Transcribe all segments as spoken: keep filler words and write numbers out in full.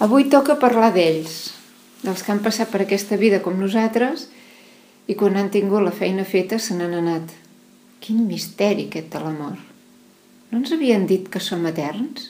Avui toca parlar d'ells, dels que han passat per aquesta vida com nosaltres i quan han tingut la feina feta se n'han anat. Quin misteri aquest de l'amor. No ens havien dit que som eterns?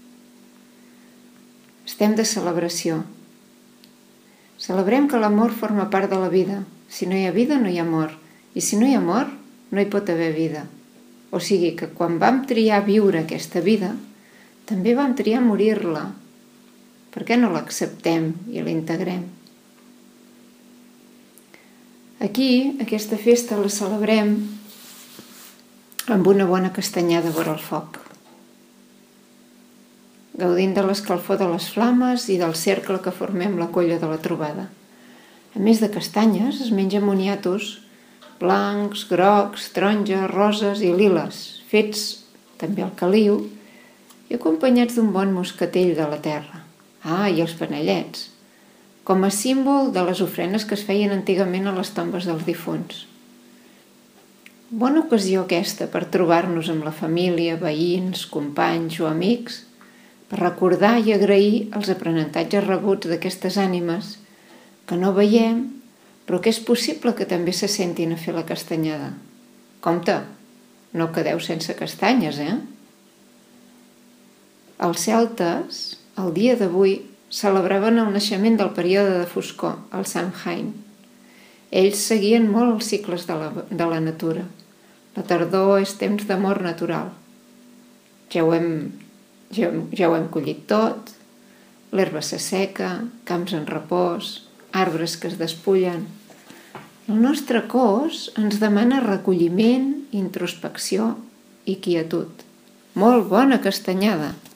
Estem de celebració. Celebrem que l'amor forma part de la vida. Si no hi ha vida, no hi ha amor. I si no hi ha amor, no hi pot haver vida. O sigui que quan vam triar viure aquesta vida, també vam triar morir-la. Per què no l'acceptem i l'integrem? Aquí, aquesta festa la celebrem amb una bona castanyada vora el foc, gaudint de l'escalfor de les flames i del cercle que formem la colla de la trobada. A més de castanyes, es menja moniatos blancs, grocs, taronges, roses i liles, fets també al caliu i acompanyats d'un bon moscatell de la terra. Ah, i els panellets, com a símbol de les ofrenes que es feien antigament a les tombes dels difunts. Bona ocasió aquesta per trobar-nos amb la família, veïns, companys o amics, per recordar i agrair els aprenentatges rebuts d'aquestes ànimes que no veiem, però que és possible que també se sentin a fer la castanyada. Compte, no quedeu sense castanyes, eh? Els celtes, el dia d'avui, celebraven el naixement del període de foscor, el Samhain. Ells seguien molt els cicles de la, de la natura. La tardor és temps d'amor natural. Ja ho hem, ja, ja ho hem collit tot, l'herba s'asseca, camps en repòs, arbres que es despullen. El nostre cos ens demana recolliment, introspecció i quietud. Molt bona castanyada!